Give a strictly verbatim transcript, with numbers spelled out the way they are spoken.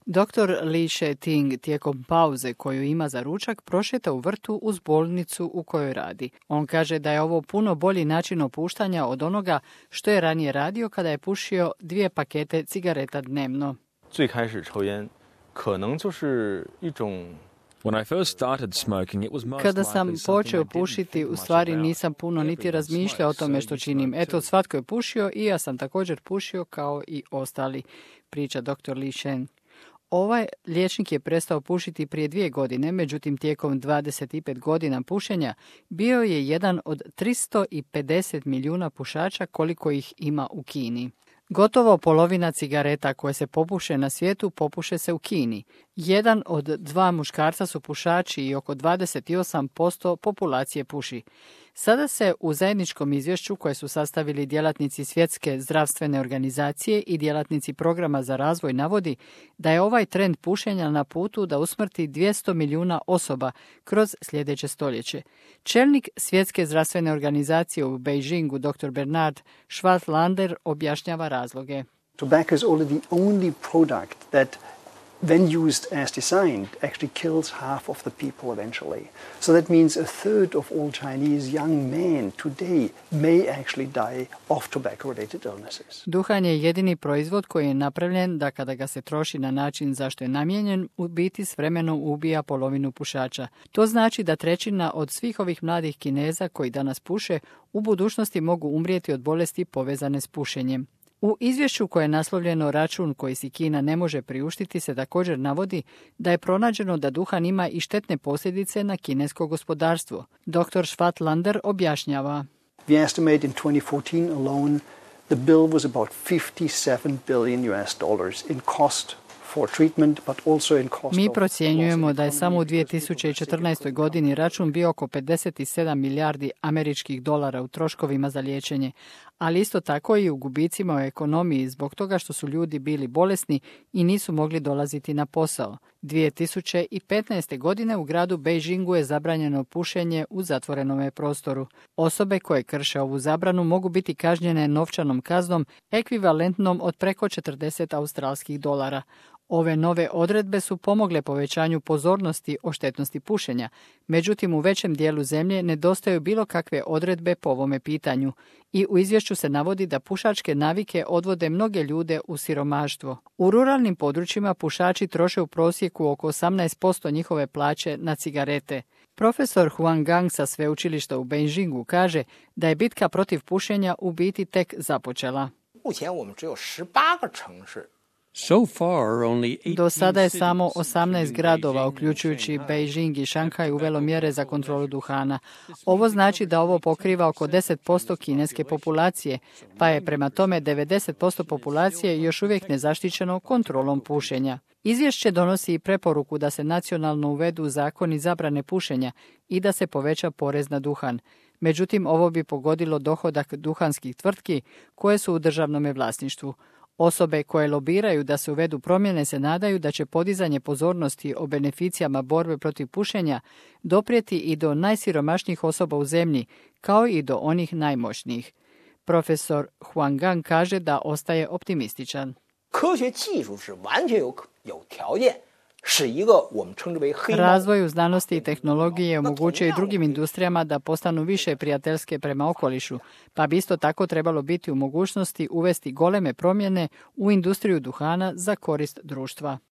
doktor Li She-ting tijekom pauze koju ima za ručak prošeta u vrtu uz bolnicu u kojoj radi. On kaže da je ovo puno bolji način opuštanja od onoga što je ranije radio kada je pušio dvije pakete cigareta dnevno. Kada sam počeo pušiti, u stvari nisam puno niti razmišljao o tome što činim. Eto, svatko je pušio i ja sam također pušio kao i ostali, priča doktor Li Shen. Ovaj liječnik je prestao pušiti prije dvije godine, međutim tijekom dvadeset pet godina pušenja bio je jedan od tristo pedeset milijuna pušača koliko ih ima u Kini. Gotovo polovina cigareta koje se popuše na svijetu popuše se u Kini. Jedan od dva muškarca su pušači i oko dvadeset osam posto populacije puši. Sada se u zajedničkom izvješću koje su sastavili djelatnici Svjetske zdravstvene organizacije i djelatnici programa za razvoj navodi da je ovaj trend pušenja na putu da usmrti dvjesto milijuna osoba kroz sljedeće stoljeće. Čelnik Svjetske zdravstvene organizacije u Beijingu, doktor Bernard Schwartlander, objašnjava razloge. Tobacco is only the only product that when used as designed, actually kills half of the people eventually. So that means a third of all Chinese young men today may actually die of tobacco-related illnesses. Duhan je jedini proizvod koji je napravljen da kada ga se troši na način zašto je namijenjen, u biti s vremenom ubija polovinu pušača. To znači da trećina od svih ovih mladih Kineza koji danas puše u budućnosti mogu umrijeti od bolesti povezane s pušenjem. U izvješću koje je naslovljeno Račun koji si Kina ne može priuštiti se također navodi da je pronađeno da duhan ima i štetne posljedice na kinesko gospodarstvo. doktor Schwartlander objašnjava. We estimate in twenty fourteen alone the bill was about fifty-seven billion U S dollars in cost for treatment, but also in cost. Mi procjenjujemo da je samo u dvije tisuće četrnaestoj. godini račun bio oko pedeset sedam milijardi američkih dolara u troškovima za liječenje, ali isto tako i u gubicima u ekonomiji zbog toga što su ljudi bili bolesni i nisu mogli dolaziti na posao. dvije tisuće petnaeste. godine u gradu Beijingu je zabranjeno pušenje u zatvorenome prostoru. Osobe koje krše ovu zabranu mogu biti kažnjene novčanom kaznom ekvivalentnom od preko četrdeset australskih dolara. Ove nove odredbe su pomogle povećanju pozornosti o štetnosti pušenja, međutim u većem dijelu zemlje nedostaju bilo kakve odredbe po ovome pitanju i u izvješću se navodi da pušačke navike odvode mnoge ljude u siromaštvo. U ruralnim područjima pušači troše u prosjeku oko osamnaest posto njihove plaće na cigarete. Profesor Huang Gang sa sveučilišta u Beijingu kaže da je bitka protiv pušenja u biti tek započela. So far, only Do sada je samo osamnaest gradova, uključujući Beijing i Šanghaj, uvelo mjere za kontrolu duhana. Ovo znači da ovo pokriva oko deset posto kineske populacije, pa je prema tome devedeset posto populacije još uvijek nezaštićeno kontrolom pušenja. Izvješće donosi i preporuku da se nacionalno uvedu zakoni zabrane pušenja i da se poveća porez na duhan. Međutim, ovo bi pogodilo dohodak duhanskih tvrtki koje su u državnome vlasništvu. Osobe koje lobiraju da se uvedu promjene se nadaju da će podizanje pozornosti o beneficijama borbe protiv pušenja doprijeti i do najsiromašnijih osoba u zemlji, kao i do onih najmoćnijih. Profesor Huang Gang kaže da ostaje optimističan. Razvoj u znanosti i tehnologije omogućuje i drugim industrijama da postanu više prijateljske prema okolišu, pa bi isto tako trebalo biti u mogućnosti uvesti goleme promjene u industriju duhana za korist društva.